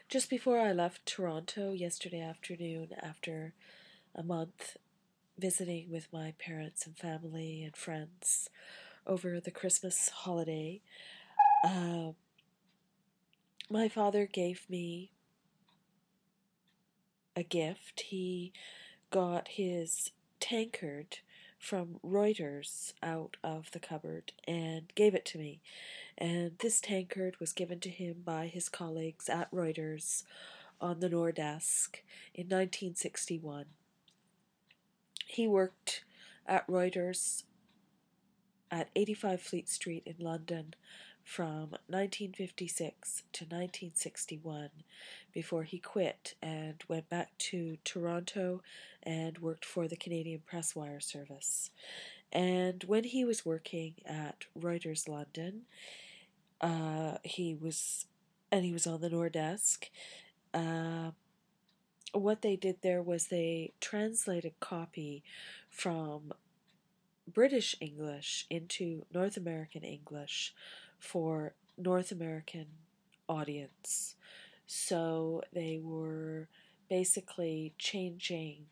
Just before I left Toronto yesterday afternoon, after a month visiting with my parents and family and friends over the Christmas holiday, uh, my father gave me a gift. He got his tankard from Reuters out of the cupboard and gave it to me. And this tankard was given to him by his colleagues at Reuters on the Nordesk in 1961. He worked at Reuters at 85 Fleet Street in London from 1956 to 1961 before he quit and went back to Toronto and worked for the Canadian Press Wire Service. And when he was working at Reuters London, he was on the Nordesk. What they did there was they translated copy from British English into North American English for North American audience. So they were basically changing,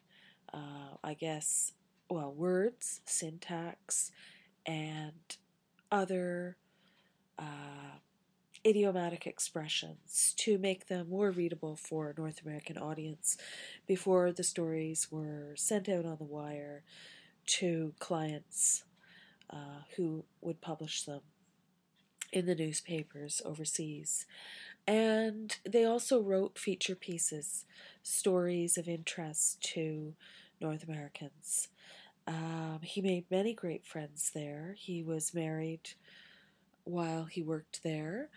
words, syntax, and other idiomatic expressions to make them more readable for a North American audience before the stories were sent out on the wire to clients who would publish them in the newspapers overseas. And they also wrote feature pieces, stories of interest to North Americans. He made many great friends there. He was married while he worked there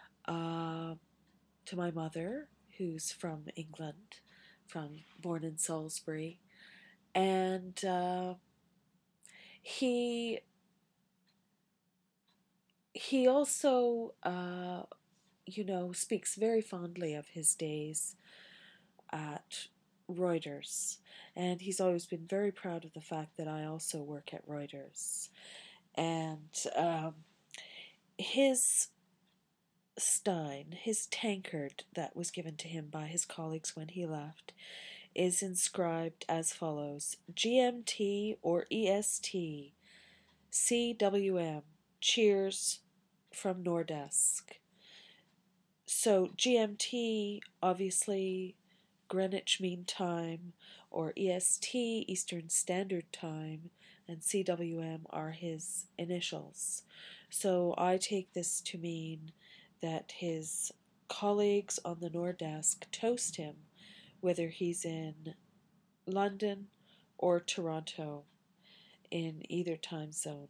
to my mother, who's from England, born in Salisbury. And he also, speaks very fondly of his days at Reuters. And he's always been very proud of the fact that I also work at Reuters. And his stein, his tankard that was given to him by his colleagues when he left, is inscribed as follows: GMT or EST, CWM, cheers from Nordesk. So GMT, obviously Greenwich Mean Time, or EST, Eastern Standard Time, and CWM are his initials. So I take this to mean that his colleagues on the Nordesk toast him, whether he's in London or Toronto, in either time zone.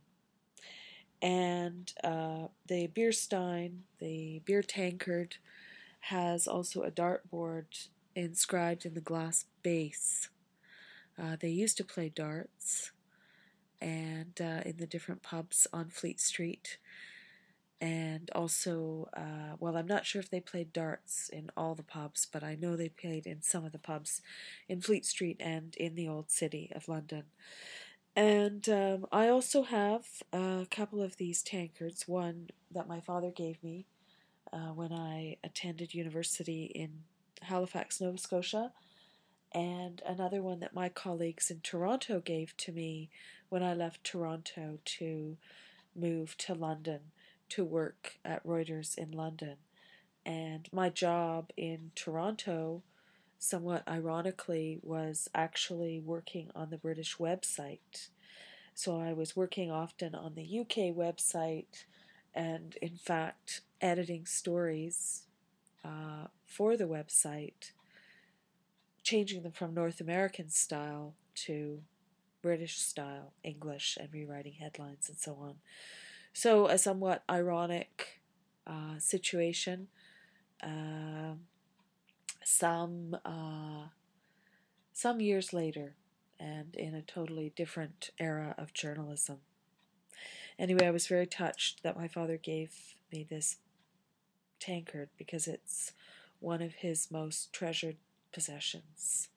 And the beer stein, the beer tankard, has also a dartboard inscribed in the glass base. They used to play darts and in the different pubs on Fleet Street. And also, I'm not sure if they played darts in all the pubs, but I know they played in some of the pubs in Fleet Street and in the old city of London. And I also have a couple of these tankards, one that my father gave me when I attended university in Halifax, Nova Scotia, and another one that my colleagues in Toronto gave to me when I left Toronto to move to London to work at Reuters in London. And my job in Toronto, somewhat ironically, was actually working on the British website. So I was working often on the UK website and, in fact, editing stories for the website, changing them from North American style to British style English and rewriting headlines and so on. So a somewhat ironic situation. Some years later, and in a totally different era of journalism. Anyway, I was very touched that my father gave me this tankard because it's one of his most treasured possessions.